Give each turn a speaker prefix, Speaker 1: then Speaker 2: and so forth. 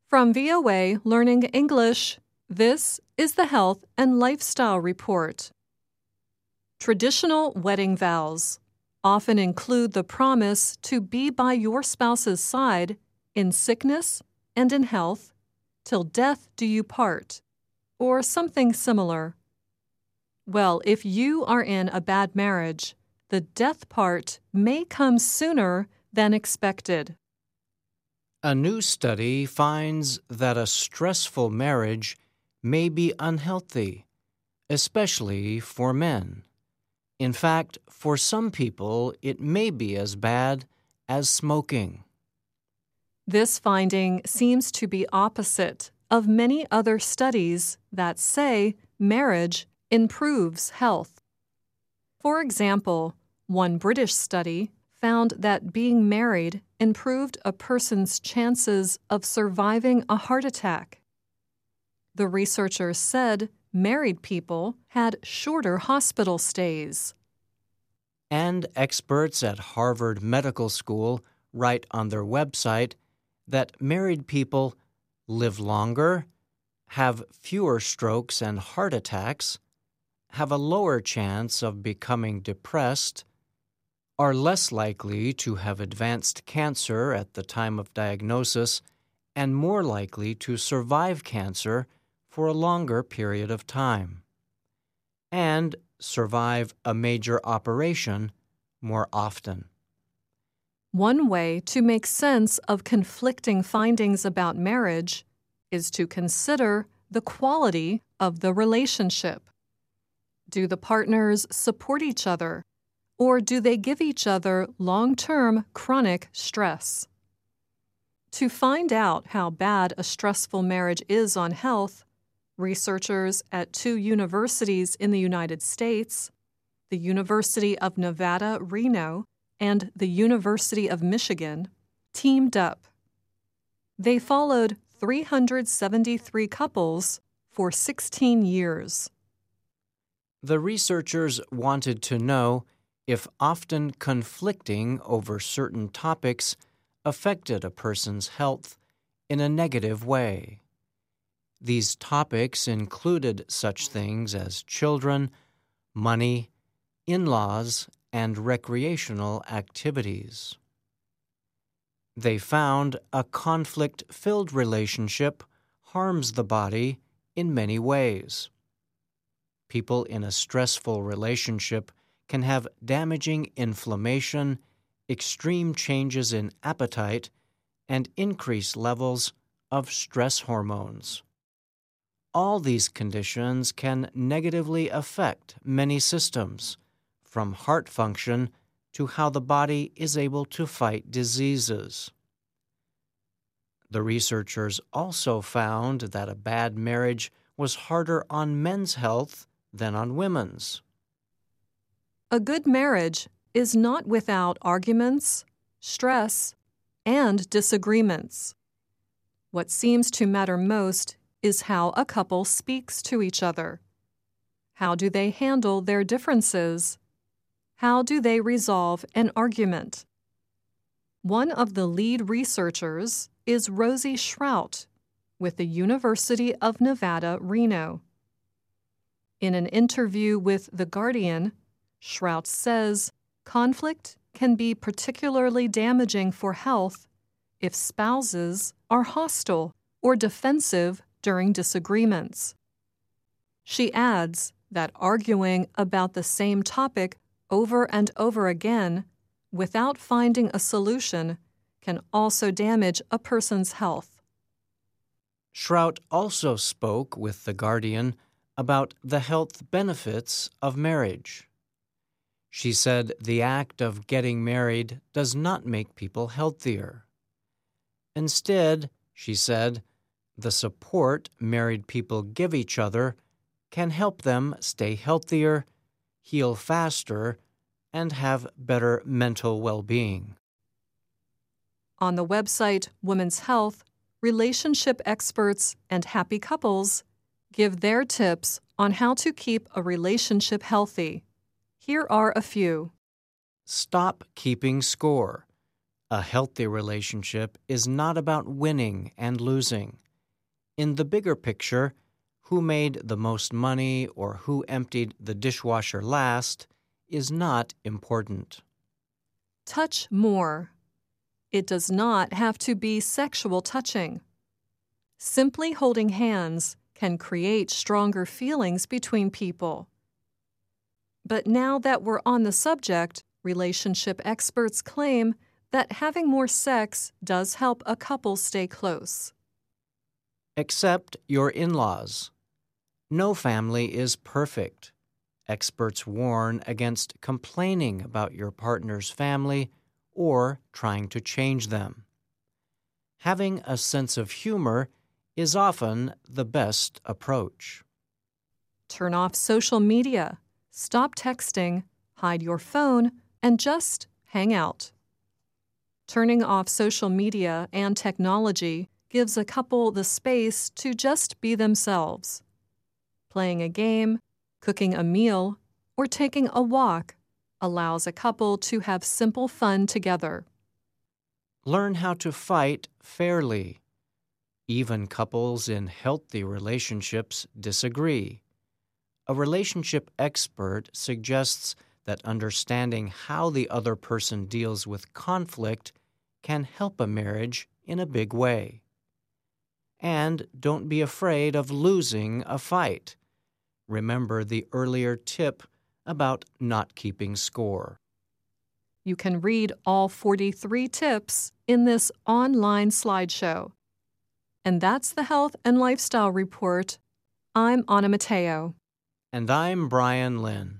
Speaker 1: From VOA Learning English, this is the Health and Lifestyle Report. Traditional wedding vows often include the promise to be by your spouse's side in sickness and in health, till death do you part, or something similar. Well, if you are in a bad marriage, the death part may come sooner than expected.
Speaker 2: A new study finds that a stressful marriage may be unhealthy, especially for men. In fact, for some people, it may be as bad as smoking.
Speaker 1: This finding seems to be opposite of many other studies that say marriage improves health. For example, one British study found that being married improved a person's chances of surviving a heart attack. The researchers said married people had shorter hospital stays.
Speaker 2: And experts at Harvard Medical School write on their website that married people live longer, have fewer strokes and heart attacks, have a lower chance of becoming depressed, are less likely to have advanced cancer at the time of diagnosis, and more likely to survive cancer for a longer period of time, and survive a major operation more often.
Speaker 1: One way to make sense of conflicting findings about marriage is to consider the quality of the relationship. Do the partners support each other, or do they give each other long-term chronic stress? To find out how bad a stressful marriage is on health, researchers at 2 universities in the United States, the University of Nevada, Reno, and the University of Michigan, teamed up. They followed 373 couples for 16 years.
Speaker 2: The researchers wanted to know if often conflicting over certain topics affected a person's health in a negative way. These topics included such things as children, money, in-laws, and recreational activities. They found a conflict-filled relationship harms the body in many ways. People in a stressful relationship can have damaging inflammation, extreme changes in appetite, and increased levels of stress hormones. All these conditions can negatively affect many systems, from heart function to how the body is able to fight diseases. The researchers also found that a bad marriage was harder on men's health than on women's.
Speaker 1: A good marriage is not without arguments, stress, and disagreements. What seems to matter most is how a couple speaks to each other. How do they handle their differences? How do they resolve an argument? One of the lead researchers is Rosie Shrout with the University of Nevada, Reno. In an interview with The Guardian, Shrout says conflict can be particularly damaging for health if spouses are hostile or defensive during disagreements. She adds that arguing about the same topic over and over again without finding a solution can also damage a person's health.
Speaker 2: Shrout also spoke with The Guardian about the health benefits of marriage. She said the act of getting married does not make people healthier. Instead, she said, the support married people give each other can help them stay healthier, heal faster, and have better mental well-being.
Speaker 1: On the website Women's Health, relationship experts and happy couples give their tips on how to keep a relationship healthy. Here are a few.
Speaker 2: Stop keeping score. A healthy relationship is not about winning and losing. In the bigger picture, who made the most money or who emptied the dishwasher last is not important.
Speaker 1: Touch more. It does not have to be sexual touching. Simply holding hands can create stronger feelings between people. But now that we're on the subject, relationship experts claim that having more sex does help a couple stay close.
Speaker 2: Except your in-laws. No family is perfect. Experts warn against complaining about your partner's family or trying to change them. Having a sense of humor is often the best approach.
Speaker 1: Turn off social media, stop texting, hide your phone, and just hang out. Turning off social media and technology gives a couple the space to just be themselves. Playing a game, cooking a meal, or taking a walk allows a couple to have simple fun together.
Speaker 2: Learn how to fight fairly. Even couples in healthy relationships disagree. A relationship expert suggests that understanding how the other person deals with conflict can help a marriage in a big way. And don't be afraid of losing a fight. Remember the earlier tip about not keeping score.
Speaker 1: You can read all 43 tips in this online slideshow. And that's the Health and Lifestyle Report. I'm Anna Matteo.
Speaker 2: And I'm Brian Lynn.